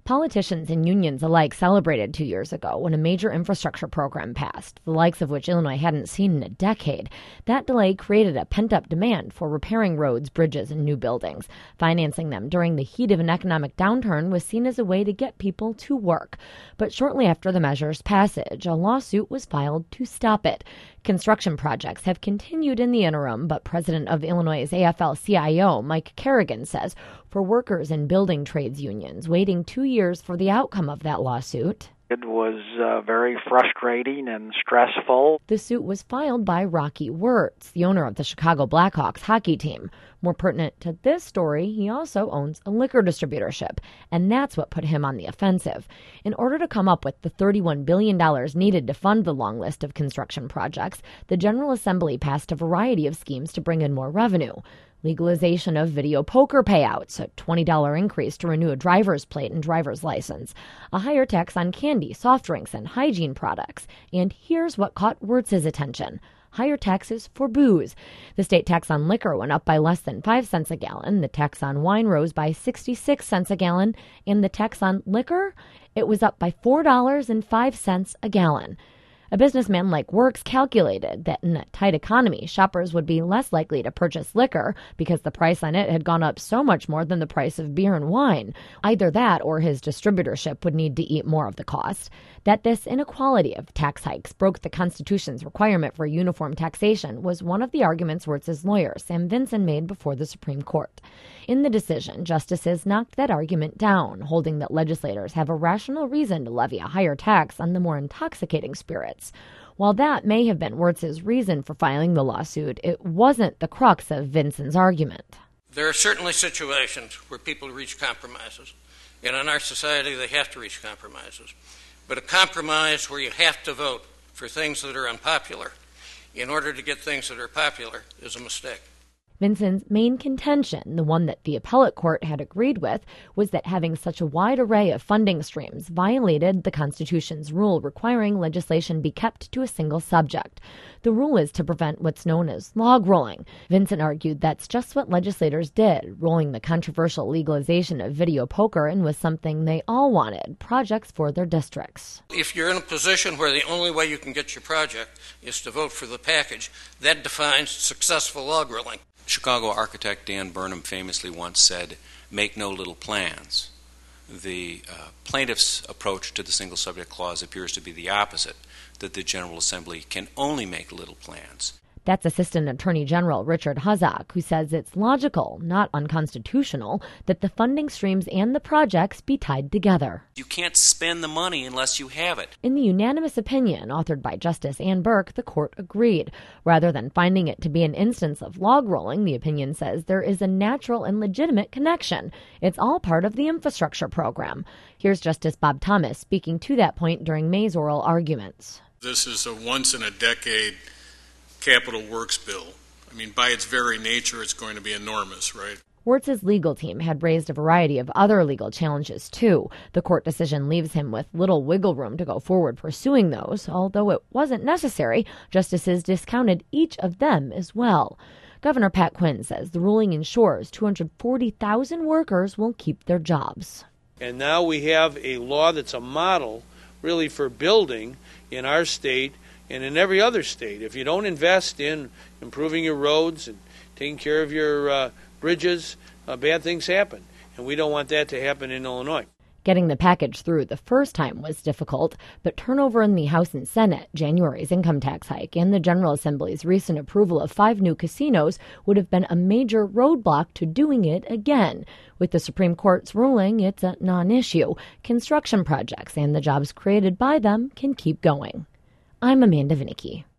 Politicians and unions alike celebrated 2 years ago when a major infrastructure program passed, the likes of which Illinois hadn't seen in a decade. That delay created a pent-up demand for repairing roads, bridges, and new buildings. Financing them during the heat of an economic downturn was seen as a way to get people to work. But shortly after the measure's passage, a lawsuit was filed to stop it. Construction projects have continued in the interim, but President of Illinois' AFL-CIO, Mike Kerrigan, says for workers and building trades unions waiting 2 years for the outcome of that lawsuit, it was very frustrating and stressful. The suit was filed by Rocky Wirtz, the owner of the Chicago Blackhawks hockey team. More pertinent to this story, he also owns a liquor distributorship, and that's what put him on the offensive. In order to come up with the $31 billion needed to fund the long list of construction projects, the General Assembly passed a variety of schemes to bring in more revenue. Legalization of video poker payouts, a $20 increase to renew a driver's plate and driver's license, a higher tax on candy, soft drinks, and hygiene products. And here's what caught Wirtz's attention: higher taxes for booze. The state tax on liquor went up by less than 5 cents a gallon. The tax on wine rose by 66 cents a gallon. And the tax on liquor, it was up by $4.05 a gallon. A businessman like Wirtz calculated that in a tight economy, shoppers would be less likely to purchase liquor because the price on it had gone up so much more than the price of beer and wine. Either that or his distributorship would need to eat more of the cost. That this inequality of tax hikes broke the Constitution's requirement for uniform taxation was one of the arguments Wirtz's lawyer, Sam Vinson, made before the Supreme Court. In the decision, justices knocked that argument down, holding that legislators have a rational reason to levy a higher tax on the more intoxicating spirits. While that may have been Wirtz's reason for filing the lawsuit, it wasn't the crux of Vinson's argument. There are certainly situations where people reach compromises, and in our society they have to reach compromises. But a compromise where you have to vote for things that are unpopular in order to get things that are popular is a mistake. Vinson's main contention, the one that the appellate court had agreed with, was that having such a wide array of funding streams violated the Constitution's rule requiring legislation be kept to a single subject. The rule is to prevent what's known as log rolling. Vinson argued that's just what legislators did. Rolling the controversial legalization of video poker in was something they all wanted, projects for their districts. If you're in a position where the only way you can get your project is to vote for the package, that defines successful log rolling. Chicago architect Dan Burnham famously once said, "Make no little plans." The plaintiff's approach to the single subject clause appears to be the opposite, that the General Assembly can only make little plans. That's Assistant Attorney General Richard Huzzock, who says it's logical, not unconstitutional, that the funding streams and the projects be tied together. You can't spend the money unless you have it. In the unanimous opinion authored by Justice Ann Burke, the court agreed. Rather than finding it to be an instance of log rolling, the opinion says there is a natural and legitimate connection. It's all part of the infrastructure program. Here's Justice Bob Thomas speaking to that point during May's oral arguments. This is a once-in-a-decade capital works bill. I mean, by its very nature, it's going to be enormous, right? Wirtz's legal team had raised a variety of other legal challenges, too. The court decision leaves him with little wiggle room to go forward pursuing those. Although it wasn't necessary, justices discounted each of them as well. Governor Pat Quinn says the ruling ensures 240,000 workers will keep their jobs. And now we have a law that's a model, really, for building in our state and in every other state. If you don't invest in improving your roads and taking care of your bridges, bad things happen. And we don't want that to happen in Illinois. Getting the package through the first time was difficult, but turnover in the House and Senate, January's income tax hike, and the General Assembly's recent approval of 5 new casinos would have been a major roadblock to doing it again. With the Supreme Court's ruling, it's a non-issue. Construction projects and the jobs created by them can keep going. I'm Amanda Vinicki.